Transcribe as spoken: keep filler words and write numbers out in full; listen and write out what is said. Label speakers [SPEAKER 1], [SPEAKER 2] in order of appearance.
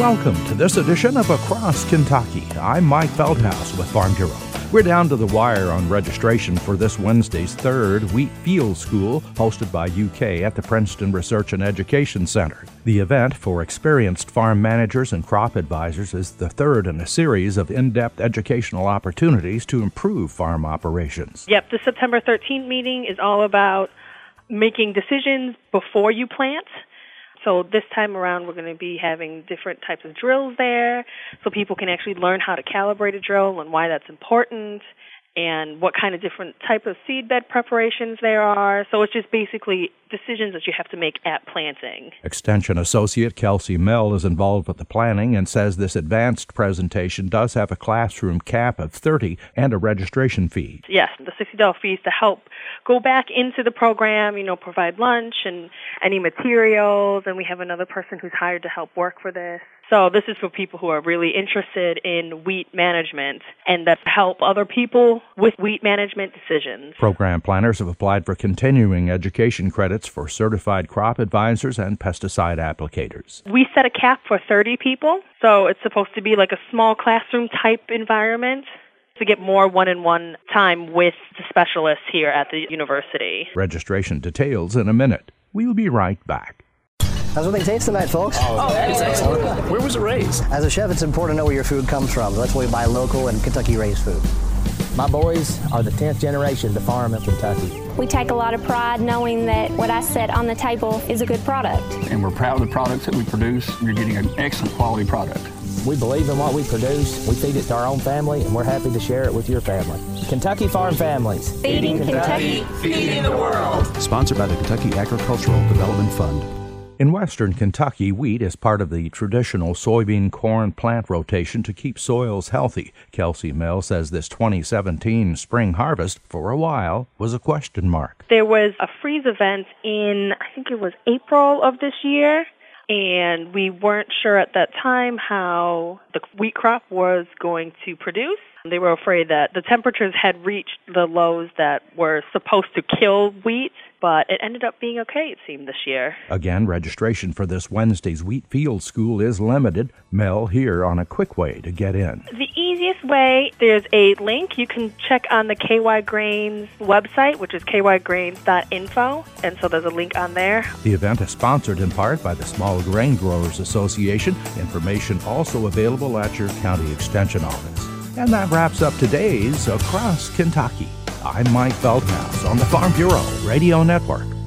[SPEAKER 1] Welcome to this edition of Across Kentucky. I'm Mike Feldhaus with Farm Bureau. We're down to the wire on registration for this Wednesday's third Wheat Field School, hosted by U K at the Princeton Research and Education Center. The event for experienced farm managers and crop advisors is the third in a series of in-depth educational opportunities to improve farm operations.
[SPEAKER 2] Yep, the September thirteenth meeting is all about making decisions before you plant. So this time around, we're going to be having different types of drills there so people can actually learn how to calibrate a drill and why that's important and what kind of different type of seed bed preparations there are. So it's just basically decisions that you have to make at planting.
[SPEAKER 1] Extension Associate Kelsey Mell is involved with the planning and says this advanced presentation does have a classroom cap of thirty dollars and a registration fee.
[SPEAKER 2] Yes, the sixty dollars fees to help go back into the program, you know, provide lunch and any materials, and we have another person who's hired to help work for this. So this is for people who are really interested in wheat management and that help other people with wheat management decisions.
[SPEAKER 1] Program planners have applied for continuing education credits for certified crop advisors and pesticide applicators.
[SPEAKER 2] We set a cap for thirty people, so it's supposed to be like a small classroom type environment to get more one-on-one time with the specialists here at the university.
[SPEAKER 1] Registration details in a minute. We'll be right back.
[SPEAKER 3] How's what they taste tonight, folks?
[SPEAKER 4] Oh, it's excellent. Where was it raised?
[SPEAKER 3] As a chef, it's important to know where your food comes from. That's why we buy local and Kentucky-raised food.
[SPEAKER 5] My boys are the tenth generation to farm in Kentucky.
[SPEAKER 6] We take a lot of pride knowing that what I set on the table is a good product.
[SPEAKER 7] And we're proud of the products that we produce. You're getting an excellent quality product.
[SPEAKER 5] We believe in what we produce, we feed it to our own family, and we're happy to share it with your family. Kentucky Farm Families.
[SPEAKER 6] Feeding Kentucky,
[SPEAKER 4] feeding the world.
[SPEAKER 8] Sponsored by the Kentucky Agricultural Development Fund.
[SPEAKER 1] In western Kentucky, wheat is part of the traditional soybean-corn plant rotation to keep soils healthy. Kelsey Mell says this twenty seventeen spring harvest, for a while, was a question mark.
[SPEAKER 2] There was a freeze event in, I think it was April of this year, and we weren't sure at that time how the wheat crop was going to produce. They were afraid that the temperatures had reached the lows that were supposed to kill wheat, but it ended up being okay, it seemed, this year.
[SPEAKER 1] Again, registration for this Wednesday's Wheat Field School is limited. Mel here on a quick way to get in.
[SPEAKER 2] The easiest way, there's a link. You can check on the K Y Grains website, which is k y grains dot info, and so there's a link on there.
[SPEAKER 1] The event is sponsored in part by the Small Grain Growers Association. Information also available at your county extension office. And that wraps up today's Across Kentucky. I'm Mike Feldhaus on the Farm Bureau Radio Network.